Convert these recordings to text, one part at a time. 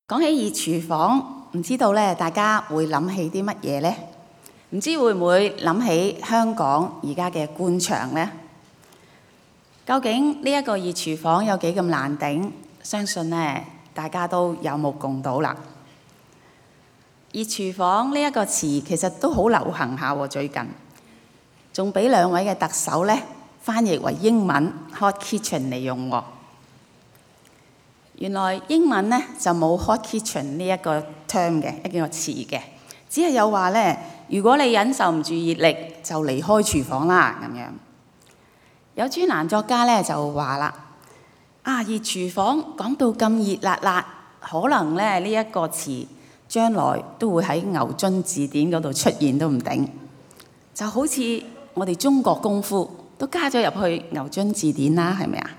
講起熱廚房，唔知道咧，大家會諗起啲乜嘢呢？唔知會唔會諗起香港而家嘅官場呢？究竟呢一個熱廚房有幾咁難頂？相信咧，大家都有目共睹啦。熱廚房呢一個詞其實都好流行下喎，最近仲俾兩位嘅特首咧翻譯為英文 hot kitchen 嚟用喎。原來英文咧就冇 hot kitchen 呢一個 term 嘅一個詞嘅，只係有話咧，如果你忍受唔住熱力，就離開廚房啦咁樣。有專欄作家咧就話啦：熱廚房講到咁熱辣辣，可能咧呢一個詞將來都會喺牛津字典嗰度出現都唔定。就好似我哋中國功夫都加咗入去牛津字典啦，係咪啊？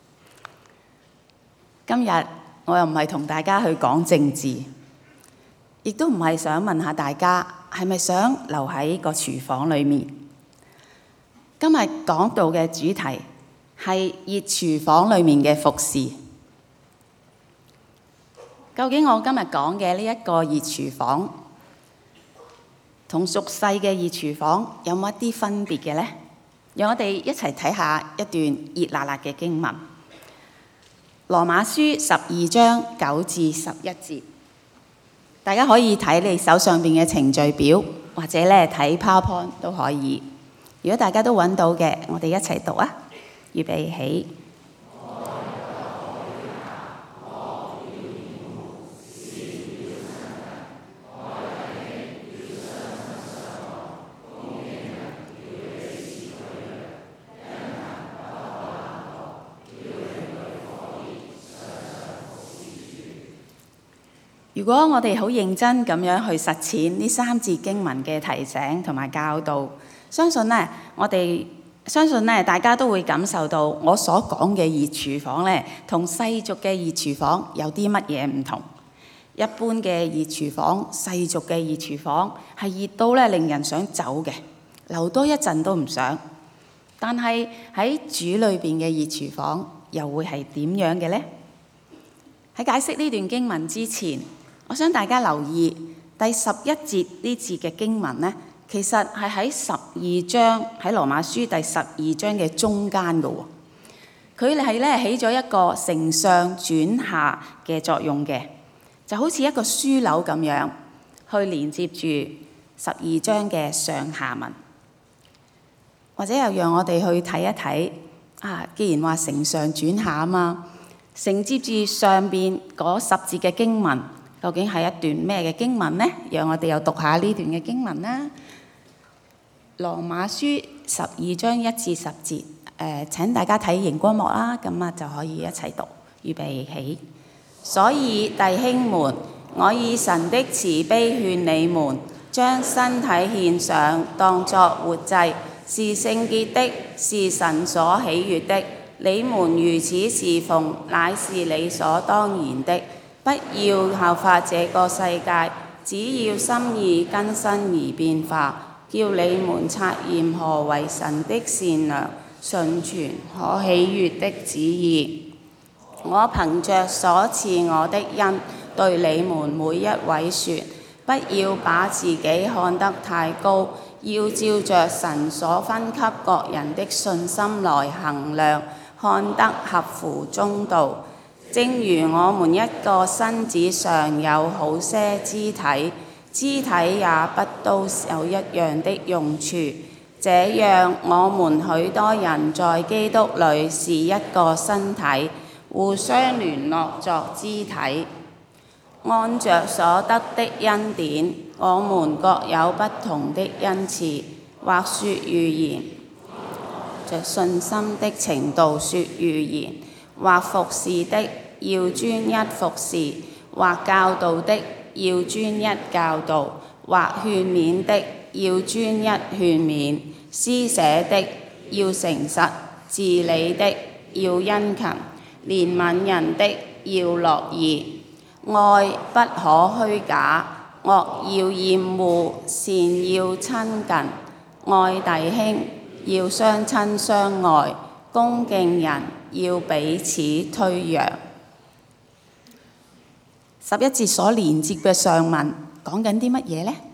今日我又唔係同大家去講政治，亦都唔係想問下大家係咪想留喺個廚房裏面。今日講到嘅主題係熱廚房裏面嘅服侍。究竟我今日講嘅呢一個熱廚房同俗世嘅熱廚房有冇一啲分別嘅呢？讓我哋一齊睇下一段熱辣辣嘅經文。羅馬書12章9至11節，大家可以睇你手上邊嘅程序表，或者咧睇 PowerPoint 都可以。如果大家都揾到嘅，我哋一齊讀啊！預備起。如果我哋好認真咁樣去實踐呢3節經文嘅提醒同埋教導，相信大家都會感受到我所講嘅熱廚房咧，同世俗嘅熱廚房有啲乜嘢唔同。一般嘅熱廚房、世俗嘅熱廚房係熱到咧令人想走嘅，留多一陣都唔想。但係喺主裏邊嘅熱廚房又會係點樣嘅呢？喺解釋呢段經文之前，我想大家留意第11節呢節嘅經文呢，其實係喺12章，喺羅馬書第12章嘅中間嘅喎。佢係咧起咗一個承上轉下嘅作用嘅，就好似一個樞紐咁樣去連接住12章嘅上下文。或者又讓我哋去睇一睇既然話承上轉下啊嘛，承接住上邊嗰10節嘅經文，究竟係一段咩嘅經文呢？讓我哋又讀下呢段嘅經文啦。羅馬書12章1至10節，請大家睇熒光幕啦，咁就可以一齊讀。預備起。所以弟兄們，我以神的慈悲勸你們，將身體獻上，當作活祭，是聖潔的，是神所喜悅的。你們如此侍奉，乃是理所當然的。不要效法這個世界，只要心意更新而變化，叫你們察驗何為神的善良、純全、可喜悅的旨意。我憑着所賜我的恩，對你們每一位說，不要把自己看得太高，要照着神所分給各人的信心來衡量，看得合乎中道。正如我們一個身子上有好些肢體，肢體也不都有一樣的用處。這樣，我們許多人在基督裏是一個身體，互相聯絡作肢體。按着所得的恩典，我們各有不同的恩賜，或說預言，着信心的程度說預言，或服侍的，要專一服侍，或教導的，要專一教導，或勸勉的，要專一勸勉，施捨的，要誠實，治理的，要殷勤，憐憫人的，要樂意。愛不可虛假，惡要厭惡，善要親近，愛弟兄要相親相愛，恭敬人要彼此推讓。 11節所連接嘅上文講緊啲乜嘢呢？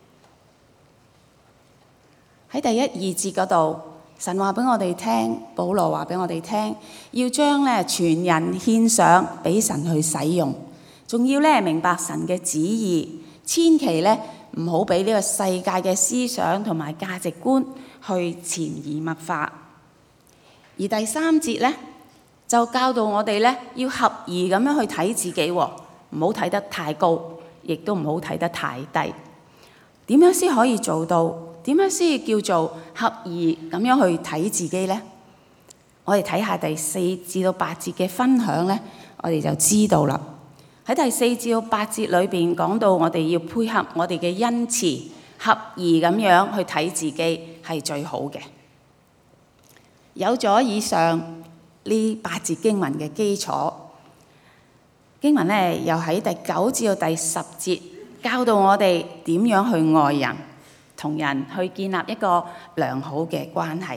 喺第1、2節嗰度，神話俾我哋聽，保羅話俾我哋聽，要將全人獻上俾神去使用，仲要明白神嘅旨意，千祈唔好俾呢個世界嘅思想同埋價值觀去潛移默化。而第3節就教導我哋要合宜咁樣去睇自己，唔好睇得太高，亦都唔好睇得太低。點樣先可以做到？點樣先叫做合宜咁樣去睇自己呢？我哋睇下第4至到8節嘅分享我哋就知道啦。喺第4至到8節裏邊講到，我哋要配合我哋嘅恩賜，合宜咁樣去睇自己係最好嘅。有咗以上呢8節經文嘅基礎，經文又喺第9至到第10節教導我哋點樣去愛人，同人去建立一個良好嘅關係。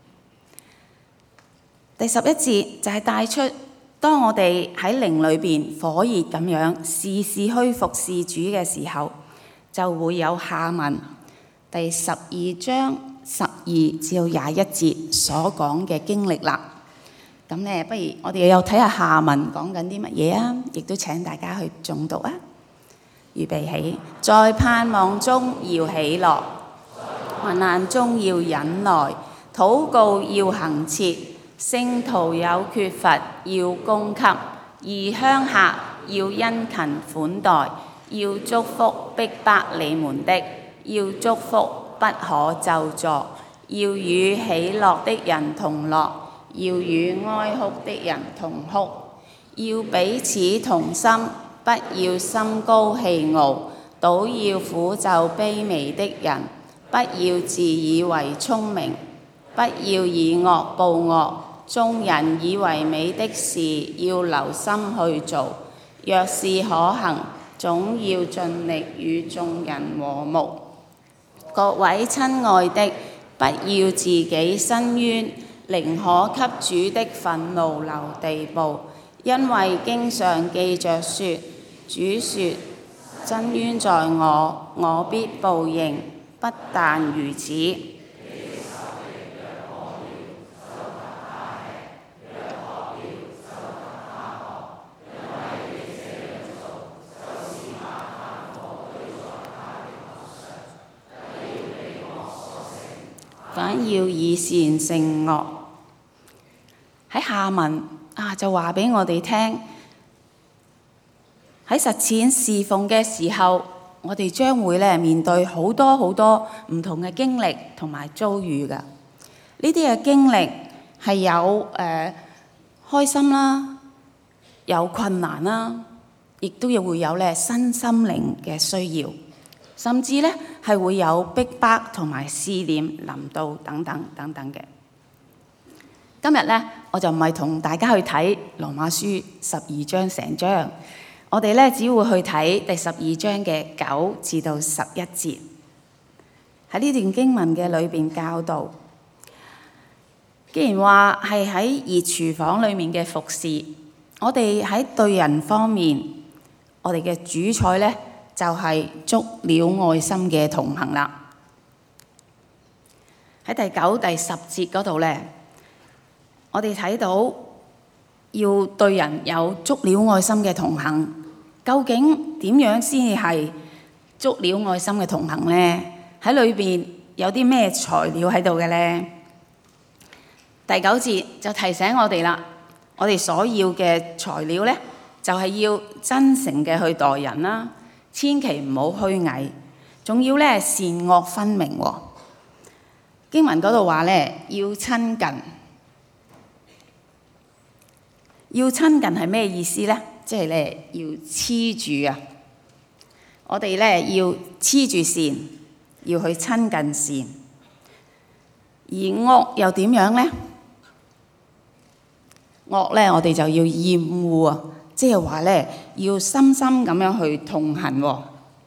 第11節就係帶出，當我哋喺靈裏邊火熱咁樣事事去服侍主嘅時候，就會有下文第12章12至到21節所講嘅經歷啦。咁不如我哋又睇下下文講緊啲乜嘢啊？亦都請大家去誦讀啊！預備起，在盼望中要喜樂，患難中要忍耐，禱告要恆切，聖徒有缺乏要供給，異鄉客要殷勤款待，要祝福逼迫你們的，要祝福不可咒詛，要與喜樂的人同樂，要與哀哭的人同哭，要彼此同心，不要心高氣傲，倒要俯就卑微的人，不要自以為聰明，不要以惡報惡。眾人以為美的事，要留心去做；若是可行，總要盡力與眾人和睦。各位親愛的，不要自己申冤，寧可給主的憤怒留地步，因為經上記着說：主說，伸冤在我，我必報應。不但如此，反要以善勝惡。喺下文就話俾我哋聽，喺實踐侍奉嘅時候，我哋將會面對好多唔同嘅經歷同埋遭遇㗎。呢啲嘅經歷係有開心啦，有困難啦，亦都會有身心靈嘅需要，甚至係會有逼迫同埋試煉臨到等等嘅。今日我就唔係同大家去睇羅馬書12章成章，我哋只會去睇第12章嘅9至到11節。喺呢段經文嘅裏邊教導，既然話係喺熱廚房裏面嘅服侍，我哋喺對人方面，我哋嘅主菜就係足了愛心嘅同行啦。喺第9、第10節嗰度我哋睇到要對人有足了愛心嘅同行，究竟點樣先至係足了愛心嘅同行呢？喺裏邊有啲咩材料喺度嘅呢？第9節就提醒我哋啦，我哋所要嘅材料就係要真誠嘅去待人啦，千祈唔好虛偽，仲要善惡分明喎。經文嗰度話要親近。要親近係咩意思呢？即係要黐住啊！我哋要黐住善，要去親近善。而惡又點樣呢？惡我哋就要厭惡啊！即係話要深深咁樣去痛恨喎。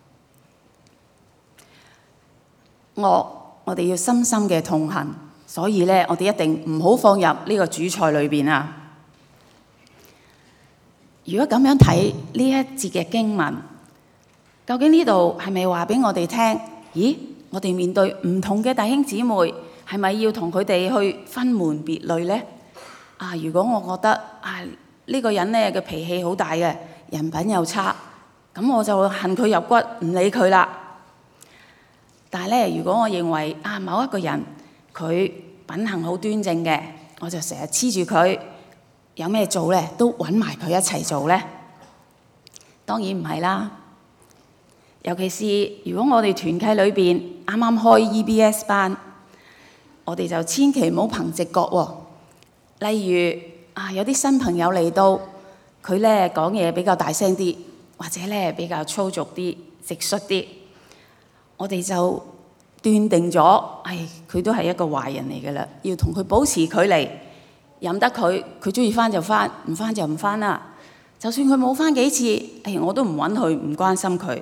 惡我哋要深深嘅痛恨，所以我哋一定唔好放入呢個主菜裏邊啊！ 如果咁樣睇呢一節嘅經文，究竟呢度係咪話俾我哋聽？咦，我哋面對唔同嘅弟兄姊妹，係咪要同佢哋去分門別類呢？如果我覺得呢個人咧嘅脾氣好大嘅，人品又差，咁我就恨佢入骨，唔理佢啦。但係咧，如果我認為某一個人佢品行好端正嘅，我就成日黐住佢，有咩做咧都揾埋佢一齊做咧。當然唔係啦。尤其是如果我哋團契裏邊啱啱開 EBS 班，我哋就千祈唔好憑直覺喎。例如有啲新朋友嚟到，佢咧講嘢比較大聲啲，或者咧比較粗俗啲、直率啲，我哋就斷定咗，佢都係一個壞人嚟㗎啦，要同佢保持距離，任得佢鍾意返就返，唔返就唔返啦。就算佢冇返幾次，我都唔揾佢，唔關心佢。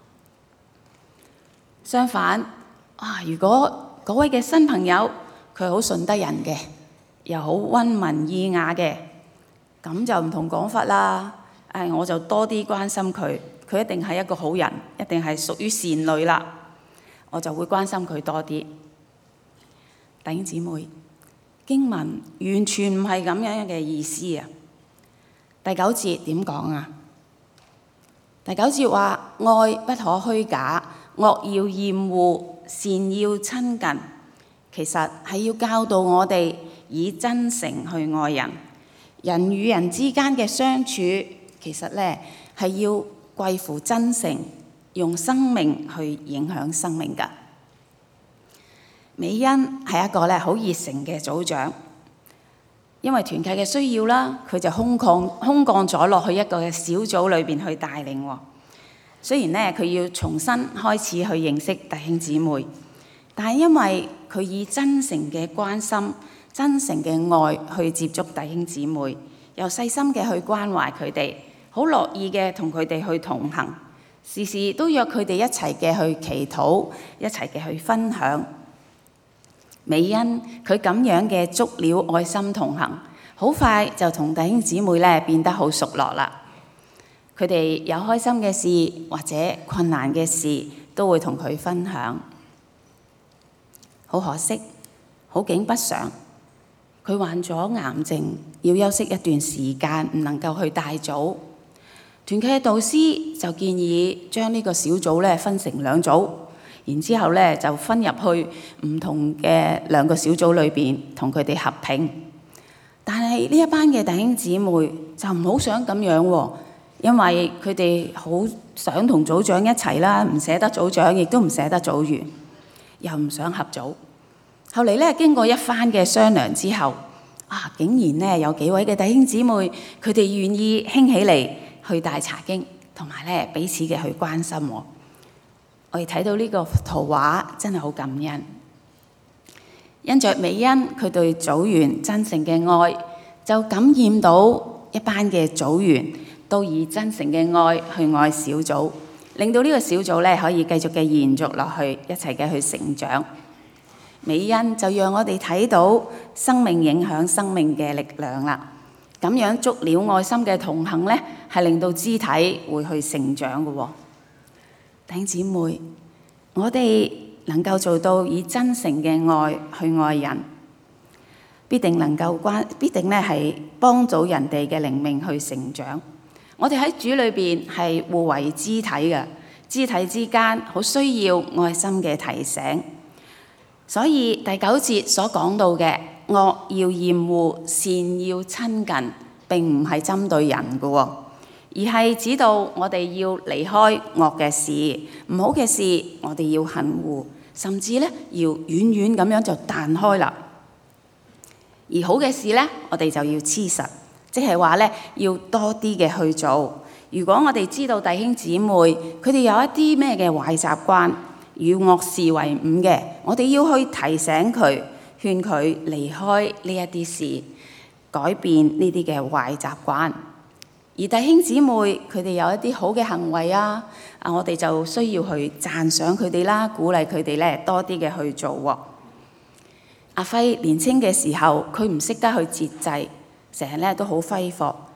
相反，如果嗰位嘅新朋友佢好順得人嘅，又好溫文爾雅嘅，咁就唔同講法啦。我就多啲關心佢，佢一定係一個好人，一定係屬於善類啦，我就會關心佢多啲。弟兄姊妹，經文完全唔係咁樣嘅意思啊！第9節點講啊？第9節話：愛不可虛假，惡要厭惡，善要親近。其實係要教導我哋以真誠去愛人。人與人之間嘅相處，其實咧係要貴乎真誠，用生命去影響生命㗎。美恩係一個咧好熱誠嘅組長，因為團契嘅需要啦，佢就空降咗落去一個嘅小組裏邊去帶領喎。雖然咧佢要重新開始去認識弟兄姊妹，但係因為佢以真誠嘅關心、真誠嘅愛去接觸弟兄姊妹，又細心嘅去關懷佢哋，好樂意嘅同佢哋去同行，時時都約佢哋一齊嘅去祈禱，一齊嘅去分享。美恩佢咁樣嘅足了愛心同行，好快就同弟兄姊妹咧變得好熟絡啦。佢哋有開心嘅事或者困難嘅事，都會同佢分享。好可惜，好景不常，佢患咗癌症，要休息一段時間，唔能夠去帶組。團契嘅導師就建議將呢個小組咧分成2組，然之後咧就分入去唔同嘅2個小組裏邊，同佢哋合併。但係呢一班嘅弟兄姊妹就唔好想咁樣喎，因為佢哋好想同組長一齊啦，唔捨得組長，亦都唔捨得組員，又唔想合組。後嚟咧經過一番嘅商量之後，竟然咧有幾位嘅弟兄姊妹，佢哋願意興起嚟去帶查經，同埋咧彼此嘅去關心我。我哋睇到呢個圖畫真係好感恩，因着美恩佢對組員真誠嘅愛，就感染到一班嘅組員都以真誠嘅愛去愛小組，令到呢個小組咧可以繼續嘅延續落去，一齊嘅去成長。美恩就讓我哋睇到生命影響生命嘅力量啦。咁樣足了愛心嘅同行咧，係令到肢體會去成長嘅喎。弟兄姊妹，我哋能夠做到以真誠嘅愛去愛人，必定咧係幫到人哋嘅靈命去成長。我哋喺主裏邊係互為肢體嘅，肢體之間好需要愛心嘅提醒。所以第9節所講到嘅惡要厭惡，善要親近，並唔係針對人嘅，而係指到我哋要離開惡嘅事，唔好嘅事我哋要恨惡，甚至咧要遠遠咁樣就彈開啦。而好嘅事咧，我哋就要黐實，即係話咧要多啲嘅去做。如果我哋知道弟兄姊妹佢哋有一啲咩嘅壞習慣，與惡事為伍嘅，我哋要去提醒佢，勸佢離開呢一啲事，改變呢啲嘅壞習慣。而弟兄姊妹佢哋有一啲好嘅行為我哋就需要去讚賞佢哋啦，鼓勵佢哋咧多啲嘅去做喎。阿輝年青嘅時候，佢唔識得去節制，成日咧都好揮霍，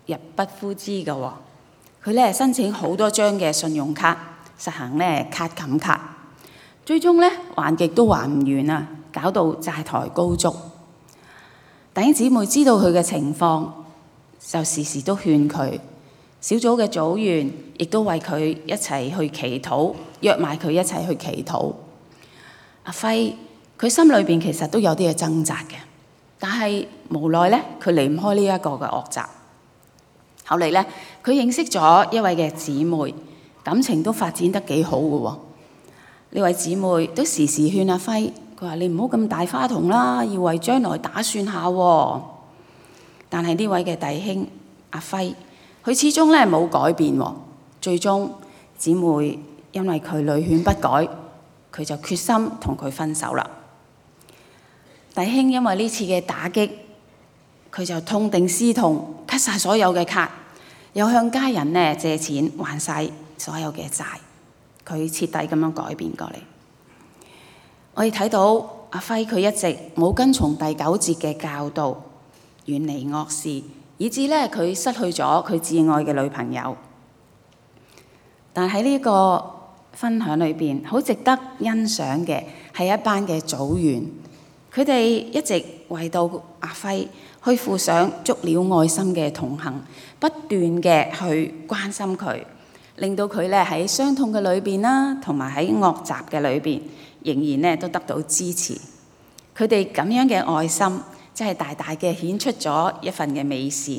入不敷支嘅喎。佢咧申請好多張嘅信用卡，實行咧卡冚卡，最終咧還極都還唔完啊，搞到債台高築。弟兄姊妹知道佢嘅情況，就時時都勸佢。小組嘅組員亦都為佢一齊去祈禱，約埋佢一齊去祈禱。阿輝佢心裏邊其實都有啲嘅掙扎嘅，但係無奈咧，佢離唔開呢一個嘅惡習。後嚟咧，佢認識咗一位嘅姊妹，感情都發展得幾好嘅喎。呢位姊妹都時時勸阿輝，佢話：你唔好咁大花筒啦，要為將來打算下喎。但係呢位嘅弟兄阿輝，佢始終咧冇改變喎。最終姊妹因為佢屢勸不改，佢就決心同佢分手啦。弟兄因為呢次嘅打擊，佢就痛定思痛，cut晒所有嘅卡，又向家人咧借錢還晒所有嘅債。佢徹底咁樣改變過嚟。我哋睇到阿輝佢一直冇跟從第9節嘅教導，遠離惡事，以致咧佢失去咗佢至愛嘅女朋友。但喺呢個分享裏邊，好值得欣賞嘅係一班嘅組員，佢哋一直為到阿輝去付上足了愛心嘅同行，不斷嘅去關心佢，令到佢咧喺傷痛嘅裏邊啦，同埋喺惡習嘅裏邊，仍然咧都得到支持。佢哋咁樣嘅愛心，真係大大嘅顯出咗一份嘅美善。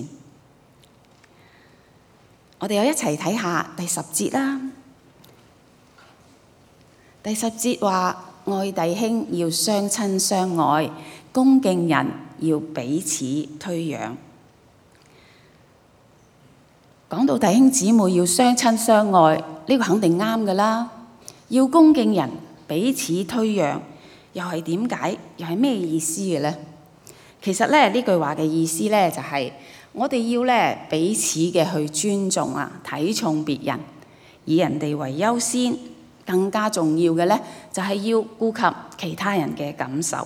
我哋又一齊睇下第10節啦。第10節話：愛弟兄要相親相愛，恭敬人要彼此推讓。講到弟兄姊妹要相親相愛，呢個肯定啱㗎啦。要恭敬人，彼此推讓，又係點解？又係咩意思嘅呢？其實咧呢句話嘅意思咧就係我哋要咧彼此嘅去尊重啊，睇重別人，以人哋為優先。更加重要嘅咧就係要顧及其他人嘅感受。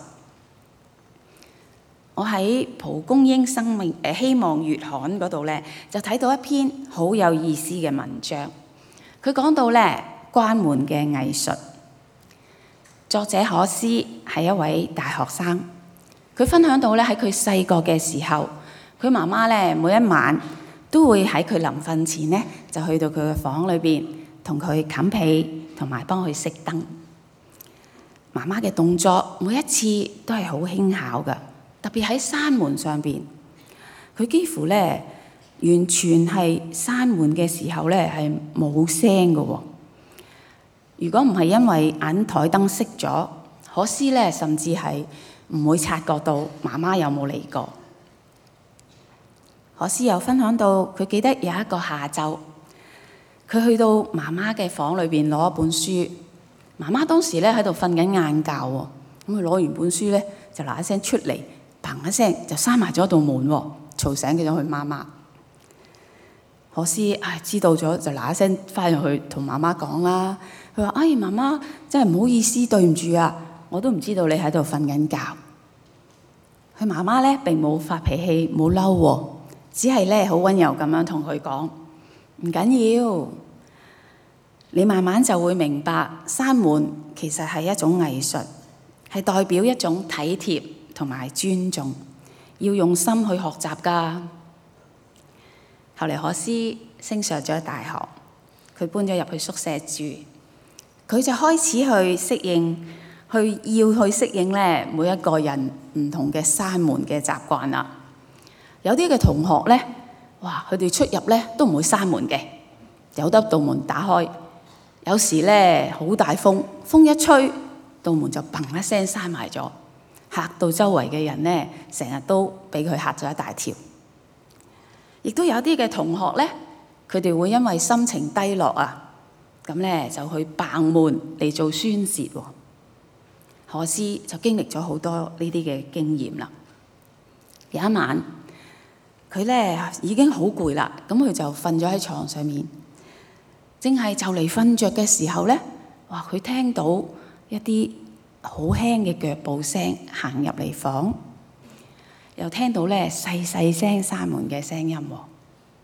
我喺蒲公英生命希望月刊嗰度咧就睇到一篇好有意思嘅文章。佢講到咧關門嘅藝術。作者可思係一位大學生，佢分享到咧喺佢細個嘅時候，佢媽媽咧每一晚都會喺佢臨瞓前咧就去到佢嘅房裏邊同佢冚被，同埋幫佢熄燈。媽媽嘅動作每一次都係好輕巧㗎，特別喺閂門上邊，佢幾乎咧完全係閂門嘅時候咧係冇聲㗎喎。如果唔係因為眼台燈熄咗，可思咧甚至係唔會察覺到媽媽有冇嚟過。可思又分享到，佢記得有一個下晝，佢去到媽媽嘅房裏邊攞一本書，媽媽當時咧喺度瞓緊晏覺喎，咁佢攞完本書咧就嗱一聲出嚟，砰一聲就閂埋咗道門喎，嘈醒咗佢媽媽。可思知道咗就嗱一聲翻入去同媽媽講啦，佢話：媽媽真係唔好意思，對唔住啊，我都唔知道你喺度瞓緊覺。佢媽媽咧並冇發脾氣，冇嬲喎，只係咧好溫柔咁樣同佢講：唔緊要，你慢慢就會明白，閂門其實係一種藝術，係代表一種體貼同埋尊重，要用心去學習㗎。後嚟可思升上咗大學，佢搬咗入去宿舍住，佢就開始去適應，要去適應咧每一個人唔同嘅閂門嘅習慣啦。有啲嘅同學咧，哇！佢哋出入咧都唔會閂門嘅，由得道門打開。有時咧好大風，風一吹，道門就砰一聲閂埋咗，嚇到周圍嘅人咧，成日都俾佢嚇咗一大跳。亦都有啲嘅同學咧，佢哋會因為心情低落啊，咁咧就去砰門嚟做宣泄喎。可思就經歷咗好多呢啲嘅經驗啦。有一晚，佢咧已經好攰啦，咁佢就瞓咗喺床上面，正係就嚟瞓着嘅時候咧，哇！佢聽到一啲好輕嘅腳步聲行入嚟房，又聽到咧細細聲閂門嘅聲音喎。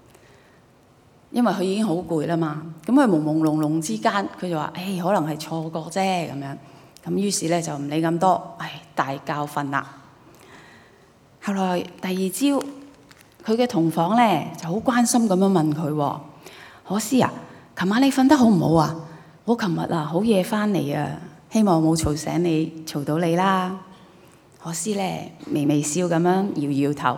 因為佢已經好攰啦嘛。咁佢朦朦朧朧之間，佢就話：誒，可能係錯覺啫咁樣。咁於是咧就唔理咁多，大覺瞓啦。後來第二朝，佢嘅同房咧就好關心咁樣問佢：可思啊，琴晚你瞓得好唔好啊？我琴日啊好夜翻嚟啊，希望冇嘈醒你，嘈到你啦。可思咧微微笑咁樣搖搖頭，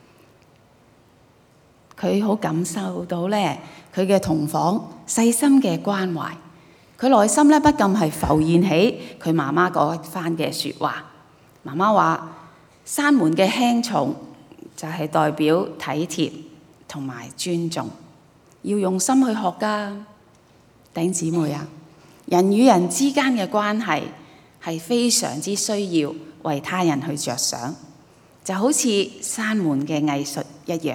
佢好感受到咧佢嘅同房細心嘅關懷。佢內心咧不禁係浮現起佢媽媽嗰一番嘅説話。媽媽話：閂門嘅輕重就係代表體貼同埋尊重，要用心去學㗎。弟兄姊妹啊，人與人之間嘅關係係非常之需要為他人去着想，就好似閂門嘅藝術一樣。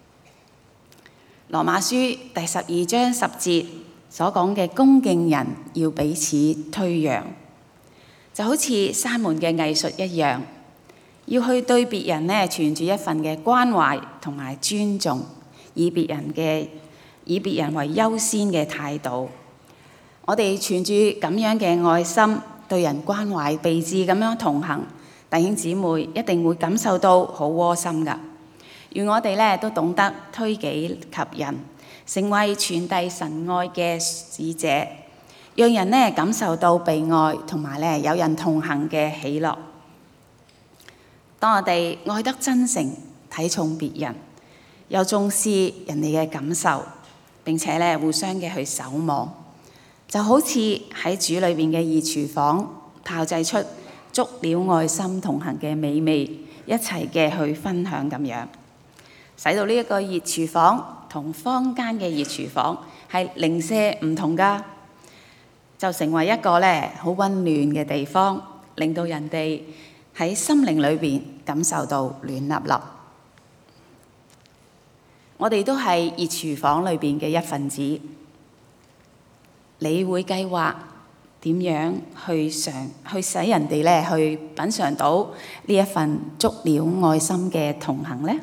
羅馬書第12章10節所講嘅恭敬人要彼此推讓，就好似閂門嘅藝術一樣，要去對別人呢存住一份嘅關懷同埋尊重，以別人為優先嘅態度。我哋存住咁樣嘅愛心，對人關懷備至咁樣同行，弟兄姊妹一定會感受到好窩心㗎。願我哋呢都懂得推己及人，成為傳遞神愛嘅使者，讓人呢感受到被愛同埋呢有人同行嘅喜樂。當我哋愛得真誠，睇重別人，又重視人哋嘅感受，並且呢互相嘅去守望，就好似喺主裏邊嘅熱廚房炮製出足了愛心同行嘅美味，一齊嘅去分享咁樣，使到呢一個熱廚房同坊間嘅熱廚房係零舍唔同㗎，就成為一個呢好溫暖嘅地方，令到人哋喺心靈裏邊感受到暖粒粒。我哋都係熱廚房裏邊嘅一份子，你會計劃點樣去使人哋呢去品嚐到呢一份足了愛心嘅同行呢？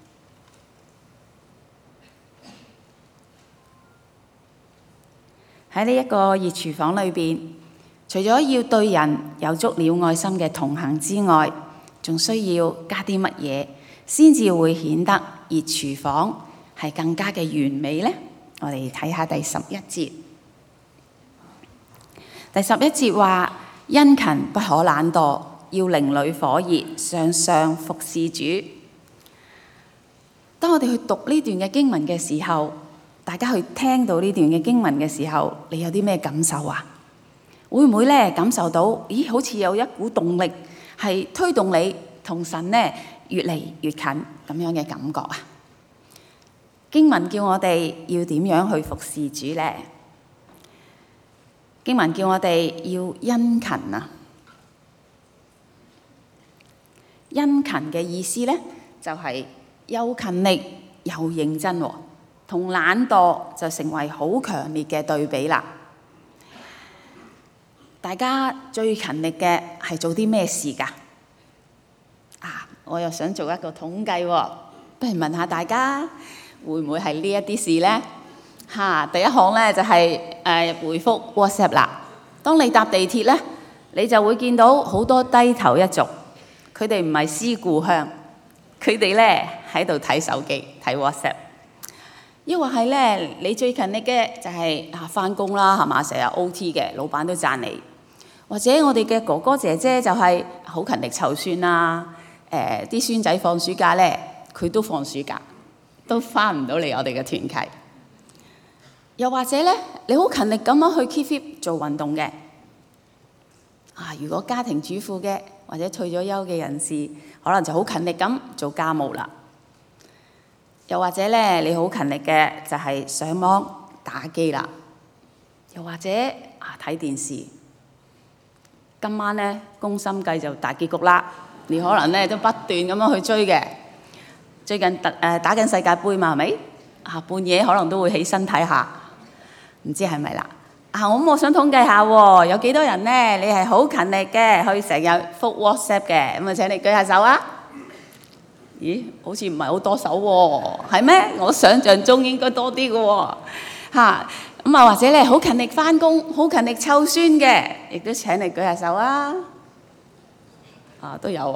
喺呢一個熱廚房裏邊，除咗要對人有足了愛心嘅同行之外，仲需要加啲乜嘢先至會顯得熱廚房係更加嘅完美呢？我哋睇下第11節。第11節話：殷勤不可懶惰，要靈裡火熱，常常服侍主。當我哋去讀呢段嘅經文嘅時候，大家去聽到呢段嘅經文嘅時候，你有啲咩感受啊？會唔會呢感受到，咦，好似有一股動力係推動你同神呢越嚟越近咁樣嘅感覺啊？經文叫我哋要點樣去服侍主呢？經文叫我哋要殷勤啊！殷勤嘅意思呢，就係又勤力又認真喎，同懶惰就成為好強烈嘅對比啦。大家最勤力嘅係做啲咩事㗎？我又想做一個統計喎，不如問下大家會唔會係呢一啲事呢？第一項呢，就係回覆 WhatsApp 啦。當你搭地鐵呢，你就會見到好多低頭一族，佢哋唔係思故鄉，佢哋呢喺度睇手機睇 WhatsApp。抑或係呢，你最勤力嘅就係返工啦，係嘛？成日 OT 嘅，老闆都讚你。或者我哋嘅哥哥姐姐就係好勤力湊孫啦。啲孫仔放暑假呢，佢都放暑假，都返唔到嚟我哋嘅團契。又或者呢，你好勤力咁樣去 keep fit 做運動嘅。如果家庭主婦嘅或者退咗休嘅人士，可能就好勤力咁做家務啦。又或者呢，你好勤力嘅就係上網打機啦。又或者睇電視。今晚呢，宮心計就大結局啦。你可能呢都不斷咁樣去追嘅。最近打緊世界盃嘛，係咪？半夜可能都會起身睇下，唔知係咪啦？我想統計下喎，有幾多人呢？你係好勤力嘅，去成日覆 WhatsApp 嘅，咁請你舉下手啊！ 咦，好似唔係好多手喎，係咩？我想象中應該多啲嘅喎，咁啊，或者咧好勤力返工，好勤力湊孫嘅，亦都請你舉下手啊！都有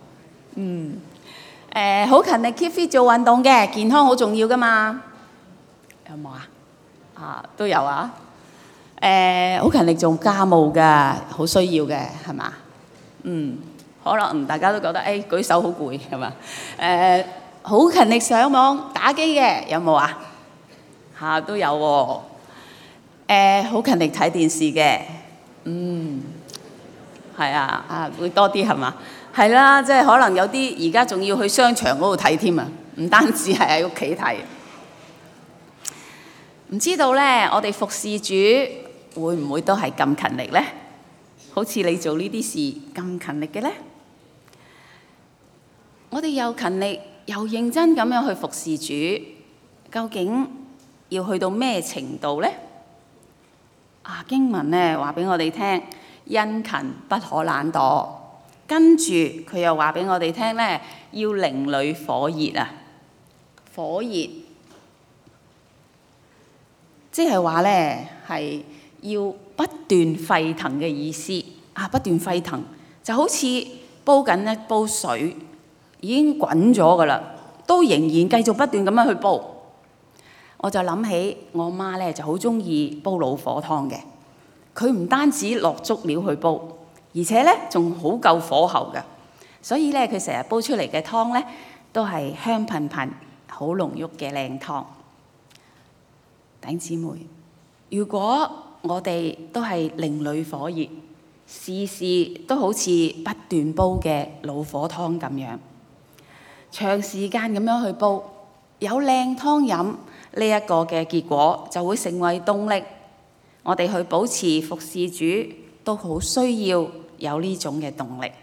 喎，好勤力 keep fit 做運動嘅，健康好重要㗎嘛，有冇啊？都有啊！好勤力做家務㗎，好需要嘅，係嘛？可能大家都覺得舉手好攰，係嘛？好勤力上網打機嘅，有冇啊？都有喎。好勤力睇電視嘅，係啊，會多啲係嘛？係啦，即係可能有啲而家仲要去商場嗰度睇添啊，唔單止係喺屋企睇。唔知道咧，我哋服侍主會唔會都係咁勤力咧？好似你做呢啲事咁勤力嘅咧？我哋又勤力又認真咁樣去服侍主，究竟要去到咩程度咧？經文咧話俾我哋聽，殷勤不可懶惰。跟住佢又話俾我哋聽咧，要靈裡火熱啊！火熱，即係話咧係要不斷沸騰嘅意思不斷沸騰，就好似煲緊一煲水，已經滾咗噶啦，都仍然繼續不斷咁樣去煲。我就諗起我媽咧就好中意煲老火湯嘅，佢唔單止落足料去煲，而且咧仲好夠火候嘅，所以咧佢成日煲出嚟嘅湯咧都係香噴噴、好濃郁嘅靚湯。弟兄姊妹，如果我哋都係靈裡火熱，事事都好似不斷煲嘅老火湯咁樣，長時間咁樣去煲，有靚湯飲，呢一個嘅結果就會成為動力。我哋去保持服侍主都好需要有呢種嘅動力。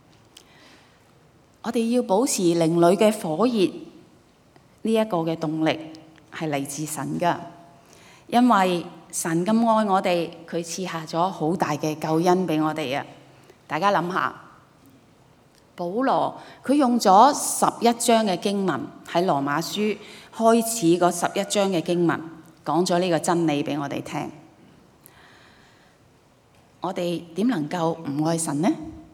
我哋要保持靈裡嘅火熱，呢一個嘅動力係嚟自神㗎，因為神咁愛我哋，佢賜下咗好大嘅救恩俾我哋啊！大家諗下，保羅佢用咗11章嘅經文喺羅馬書開始嗰11章嘅經文，講咗呢個真理俾我哋聽。我哋點能夠唔愛神呢？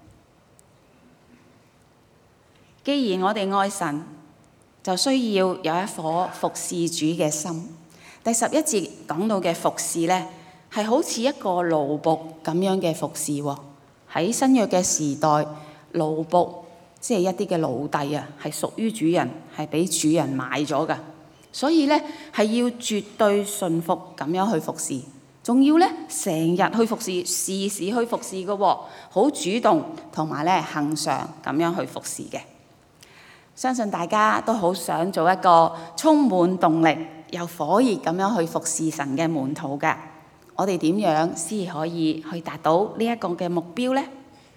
既然我哋愛神，就需要有一顆服侍主嘅心。第11節講到嘅服侍呢，係好似一個奴僕咁樣嘅服侍喎。喺新約嘅時代，奴僕即係一啲嘅奴隸啊，係屬於主人，係俾主人買咗㗎。所以呢，係要絕對順服咁樣去服侍，仲要呢成日去服侍，時時去服侍嘅喎，好主動同埋呢恆常咁樣去服侍嘅。相信大家都好想做一個充滿動力又火熱咁樣去服侍神嘅門徒㗎。我哋點樣先可以去達到呢一個嘅目標呢？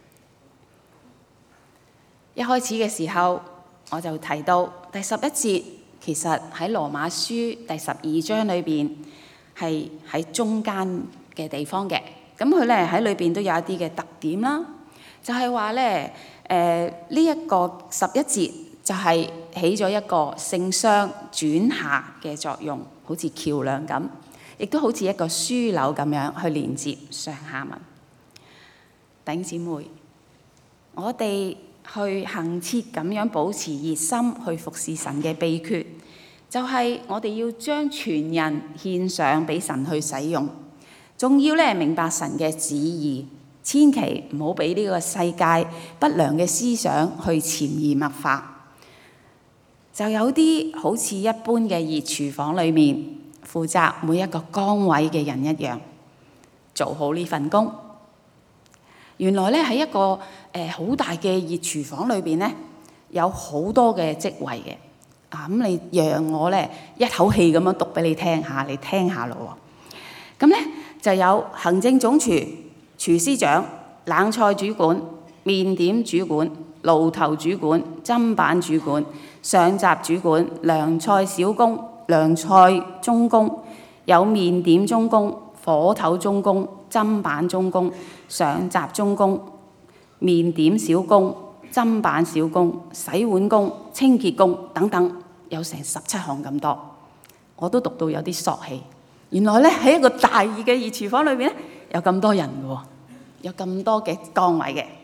一開始嘅時候我就提到第11節，其實喺羅馬書第12章裏邊係喺中間嘅地方嘅。咁佢咧喺裏邊都有一啲嘅特點啦，就係話咧呢一個11節就係起咗一個聖商轉下嘅作用，好似橋樑咁，亦都好似一個樞紐咁樣去連接上下文。弟兄姊妹，我哋去恆切咁樣保持熱心去服侍神嘅秘訣，就係我哋要將全人獻上俾神去使用，仲要咧明白神嘅旨意，千祈唔好俾呢個世界不良嘅思想去潛移默化。就有啲好似一般嘅熱廚房裏面負責每一個崗位嘅人一樣，做好呢份工。原來咧喺一個好大嘅熱廚房裏邊咧，有好多嘅職位嘅。咁你讓我咧一口氣咁樣讀俾你聽下，你聽下咯喎。咁咧就有行政總廚、廚師長、冷菜主管、麵點主管、爐頭主管、砧板主管、上閘主管、涼菜小工、涼菜中工、有麵點中工、火頭中工、砧板中工、上閘中工、麵點小工、 砧板小工、洗碗工、清潔工等等，有成17項咁多。我都讀到有啲索氣。原來咧喺一個大嘅熱廚房裏邊咧，有咁多人嘅喎，有咁多嘅崗位嘅。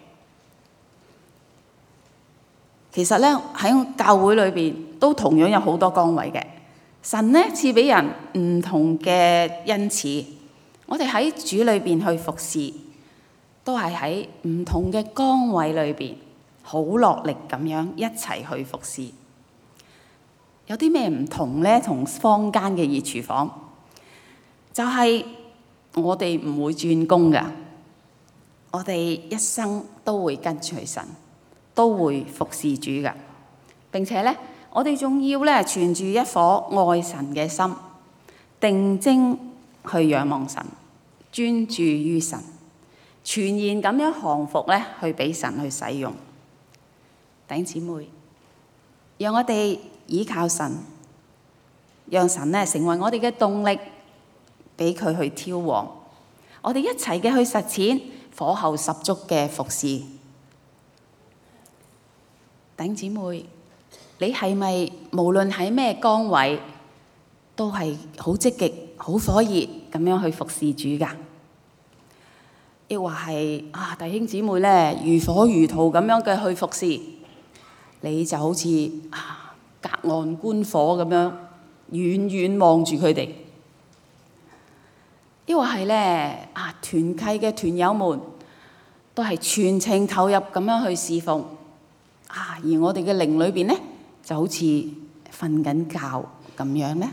其實咧喺教會裏邊都同樣有好多崗位嘅。神咧賜俾人唔同嘅恩賜，我哋喺主裏邊去服侍，都係喺唔同嘅崗位裏邊好落力咁樣一齊去服侍。有啲咩唔同咧？同坊間嘅熱廚房，就係我哋唔會轉工㗎，我哋一生都會跟隨神，都會服侍主㗎。並且咧，我哋仲要咧存住一顆愛神嘅心，定睛去仰望神，專注於神，全然咁樣降服咧，去俾神去使用。弟兄姊妹，讓我哋倚靠神，讓神咧成為我哋嘅動力，俾佢去挑旺。我哋一齊嘅去實踐火候十足嘅服侍。弟兄姊妹，你係咪無論喺咩崗位，都係好積極、好火熱咁樣去服侍主㗎？亦或係弟兄姊妹咧如火如荼咁樣嘅去服侍，你就好似隔岸觀火咁樣，遠遠望住佢哋。亦或係咧團契嘅團友們都係全程投入咁樣去侍奉，而我哋嘅靈裏邊咧就好似瞓緊覺咁樣咧。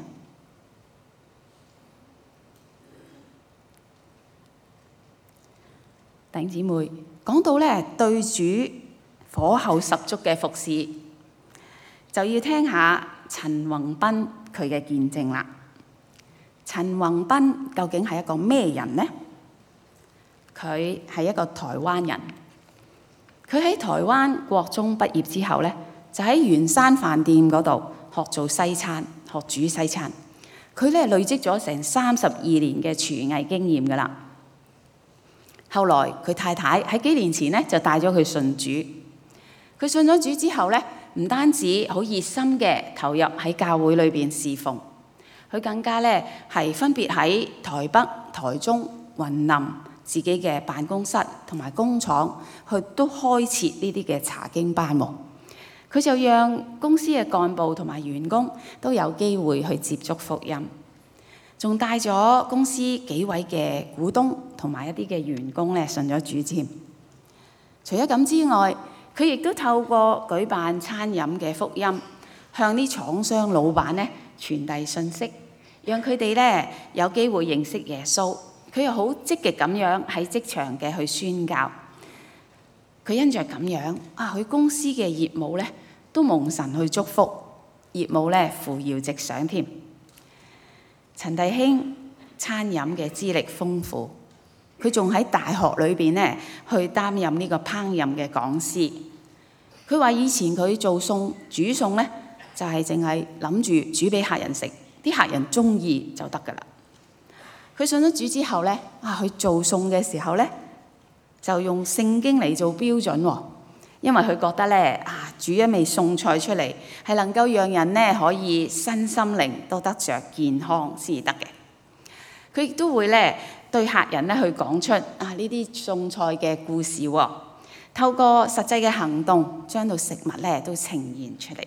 弟兄姊妹，講到咧對主火候十足嘅服侍，就要聽下陳宏斌佢嘅見證啦。陳宏斌究竟係一個咩人呢？佢係一個台灣人。佢喺台灣國中畢業之後咧，就喺圓山飯店嗰度學做西餐，學煮西餐。佢咧累積咗成32年嘅廚藝經驗㗎啦。後來佢太太喺幾年前咧就帶咗佢信主。佢信咗主之後咧，唔單止好熱心嘅投入喺教會裏邊侍奉，佢更加咧係分別喺台北、台中、雲林自己嘅辦公室同埋工廠，去都開設呢啲嘅查經班喎。佢就讓公司嘅幹部同埋員工都有機會去接觸福音，仲帶咗公司幾位嘅股東同埋一啲嘅員工咧信咗主添。除咗咁之外，佢亦都透過舉辦餐飲嘅福音，向啲廠商老闆咧傳遞信息，讓佢哋咧有機會認識耶穌。佢又好積極咁樣喺職場嘅去宣教。佢因着咁樣佢公司嘅業務咧都蒙神去祝福，業務咧扶搖直上添。陳弟兄餐飲嘅資歷豐富，佢仲喺大學裏邊咧去擔任呢個烹飪嘅講師。佢話以前佢做餸煮餸咧就係淨係諗住煮俾客人食，啲客人中意就得㗎啦。佢信咗主之後咧佢做餸嘅時候咧就用聖經嚟做標準喎，因為佢覺得咧煮一味餸菜出嚟係能夠讓人咧可以身心靈都得着健康先至得嘅。佢亦都會咧對客人咧去講出呢啲餸菜嘅故事喎，透過實際嘅行動將到食物咧都呈現出嚟。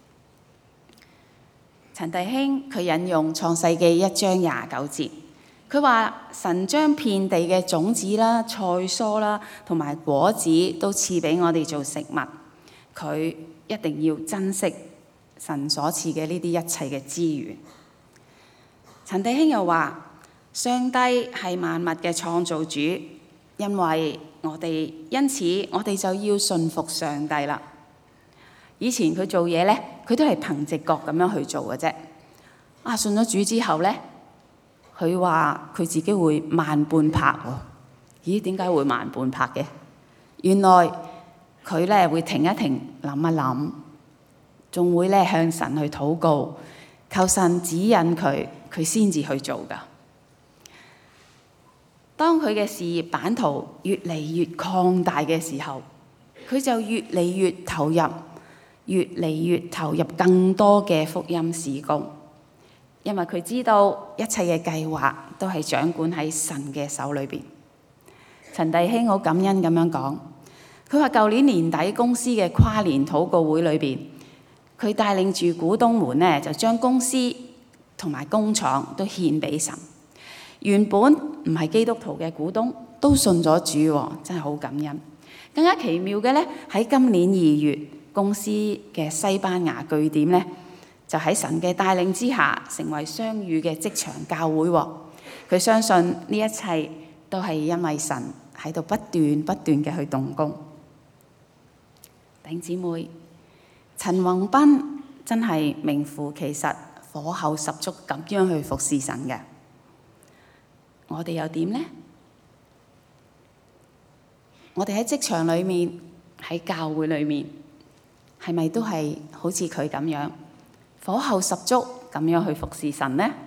陳弟兄佢引用創世記1章29節，佢話神將遍地嘅種子啦、菜蔬啦同埋果子都賜俾我哋做食物，佢一定要珍惜神所賜嘅呢啲一切嘅資源。陳弟兄又話上帝係萬物嘅創造主，因此我哋就要順服上帝啦。以前佢做嘢咧，佢都係憑直覺咁樣去做嘅啫。信咗主之後咧，佢話佢自己會慢半拍喎。咦？點解會慢半拍嘅？原來佢咧會停一停，諗一諗，仲會咧向神去禱告，求神指引佢，佢先至去做㗎。當佢嘅事業版圖越嚟越擴大嘅時候， 佢就越嚟越投入更多嘅福音事工，因為佢知道一切嘅計劃都係掌管喺神嘅手裏邊。陳弟兄好感恩咁樣講，佢話舊年年底公司嘅跨年禱告會裏邊，佢帶領住股東們呢，就將公司同埋工廠都獻俾神。原本唔係基督徒嘅股東都信咗主，真係好感恩。更加奇妙嘅呢，喺今年2月，公司嘅西班牙據點呢，就喺神嘅帶領之下，成為相遇嘅職場教會。佢相信呢一切都係因為神喺度不斷嘅去動工。弟兄姊妹，陳宏斌真係名副其實，火候十足咁樣去服侍神嘅。我哋又點呢？我哋喺職場裏面，喺教會裏面，係咪都係好似佢咁樣火候十足咁樣去服侍神呢？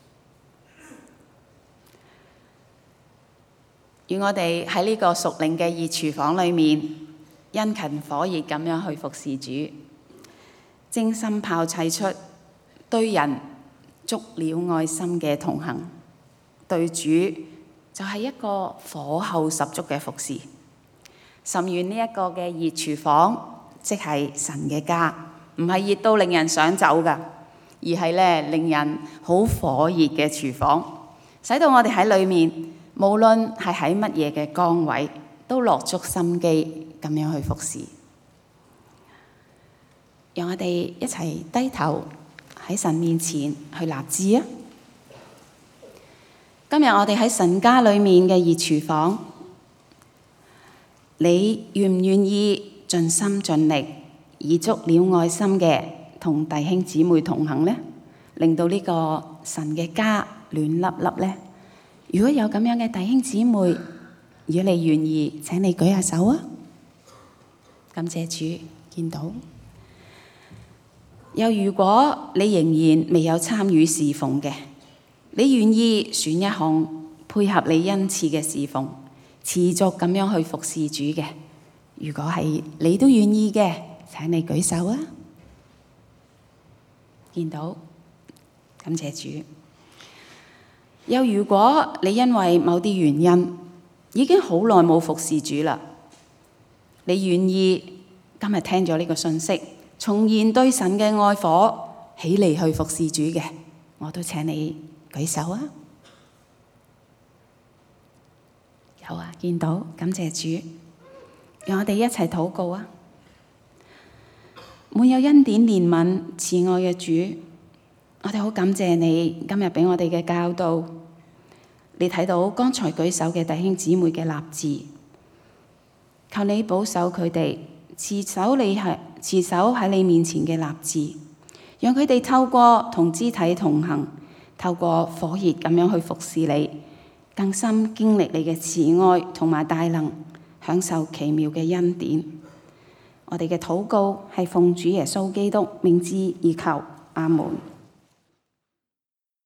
願我哋喺呢個屬靈嘅熱廚房裏面，殷勤火熱咁樣去服侍主，精心炮製出對人足了愛心嘅同行，對主就係一個火候十足嘅服侍。甚願呢一個嘅熱廚房，即係神嘅家，唔係熱到令人想走㗎，而係咧令人好火熱嘅廚房，使到我哋喺裏面，無論係喺乜嘢嘅崗位，都落足心機咁樣去服侍。讓我哋一齊低頭喺神面前去立志啊！今日我哋喺神家裏面嘅熱廚房，你願唔願意盡心盡力，以足了愛心嘅同弟兄姊妹同行呢？令到呢個神嘅家暖粒粒呢？如果有咁樣嘅弟兄姊妹，如果你願意，請你舉下手啊！感謝主，見到。又如果你仍然未有參與侍奉嘅，你願意選一項配合你恩賜嘅侍奉，持續咁樣去服侍主嘅，如果係你都願意嘅，請你舉手啊！見到，感謝主。又如果你因為某啲原因已經好耐冇服侍主啦，你願意今日聽咗呢個信息，重燃對神嘅愛火，起嚟去服侍主嘅，我都請你舉手啊！有啊，見到，感謝主。讓我哋一齊禱告啊！滿有恩典憐憫慈愛嘅主，我哋好感謝你今日俾我哋嘅教導。你睇到剛才舉手嘅弟兄姊妹嘅立志，求你保守佢哋持守喺你面前嘅立志，讓佢哋透過同肢體同行，透過火熱咁樣去服侍你，更深經歷你嘅慈愛同埋大能，享受奇妙嘅恩典。我哋嘅禱告係奉主耶穌基督名字而求，阿門。